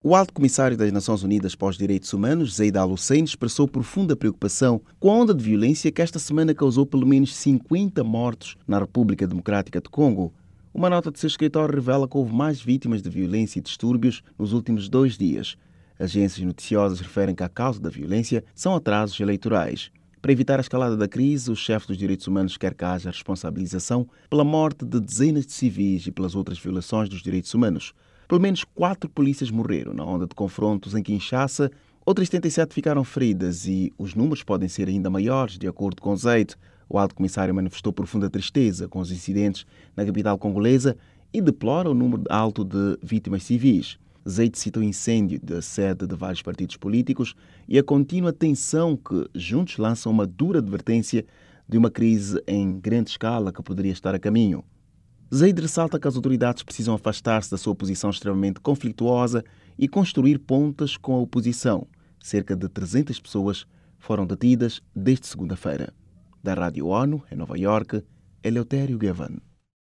O alto comissário das Nações Unidas para os Direitos Humanos, Zeid Al-Hussein, expressou profunda preocupação com a onda de violência que esta semana causou pelo menos 50 mortos na República Democrática do Congo. Uma nota de seu escritório revela que houve mais vítimas de violência e distúrbios nos últimos 2 dias. Agências noticiosas referem que a causa da violência são atrasos eleitorais. Para evitar a escalada da crise, o chefe dos direitos humanos quer que haja responsabilização pela morte de dezenas de civis e pelas outras violações dos direitos humanos. Pelo menos 4 polícias morreram na onda de confrontos em Kinshasa, outras 77 ficaram feridas e os números podem ser ainda maiores, de acordo com Zeid. O alto comissário manifestou profunda tristeza com os incidentes na capital congolesa e deplora o número alto de vítimas civis. Zeid cita o incêndio da sede de vários partidos políticos e a contínua tensão que juntos lançam uma dura advertência de uma crise em grande escala que poderia estar a caminho. Zeid ressalta que as autoridades precisam afastar-se da sua posição extremamente conflituosa e construir pontas com a oposição. Cerca de 300 pessoas foram detidas desde segunda-feira. Da Rádio ONU, em Nova Iorque, Eleutério Gavan.